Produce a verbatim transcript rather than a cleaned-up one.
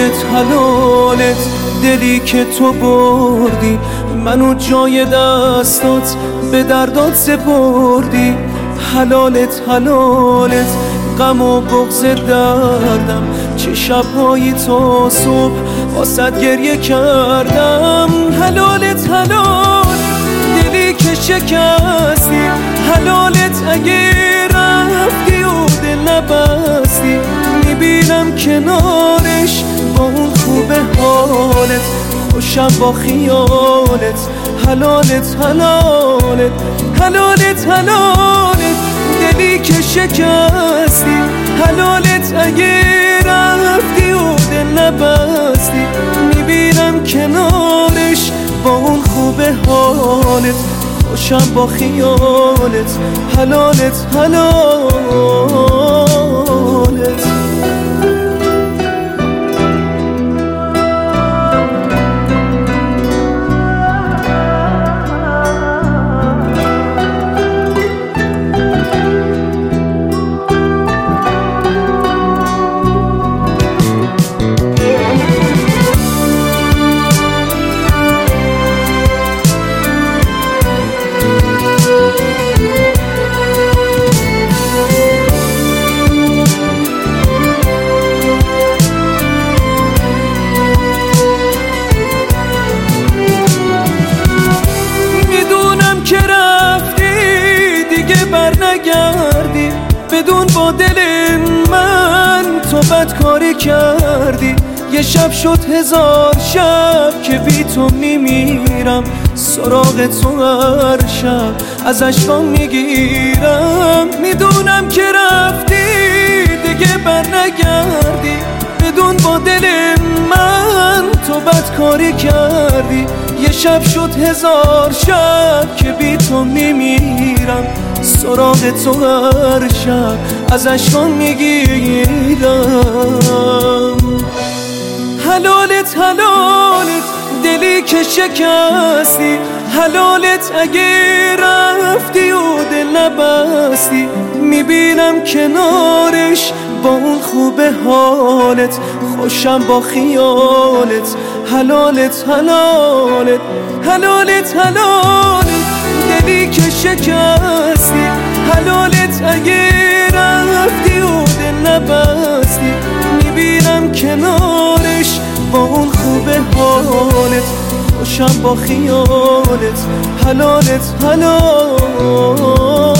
حلالت حلالت دلی که تو بردی، منو جای دستات به دردات سپردی. حلالت حلالت غم و بغض دردم، چه شبهایی تا صبح واسد گریه کردم. حلالت حلالت دلی که شکستی، حلالت اگه رفتی و دل نبستی، میبینم کنارش با اون خوب حالت، خوشم با خیالت. حلالت حلالت حلالت حلالت دلی که شکستی، حلالت اگه رفتی و دل نبستی، میبینم کنارش با اون خوب حالت، خوشم با خیالت. حلالت حلالت برنگردی، بدون با دل من تو بدکاری کردی. یه شب شد هزار شب که بی تو میمیرم، سراغ تو هر شب از اشکام میگیرم. میدونم که رفتی دیگه برنگردی، بدون با دل من تو بدکاری کردی. یه شب شد هزار شب که بی تو میمیرم، سراغ تو هر شب از اشکام میگیرم. حلالت حلالت دلی که شکستی، حلالت اگه رفتی و دل نبستی، میبینم کنارش با اون خوب حالت، خوشم با خیالت. حلالت حلالت حلالت حلالت دلی که شکستی، حلالت اگه رفتی و دل نبستی، میبینم کنارش با اون خوب حالت، خوشم با خیالت. حلالت حلالت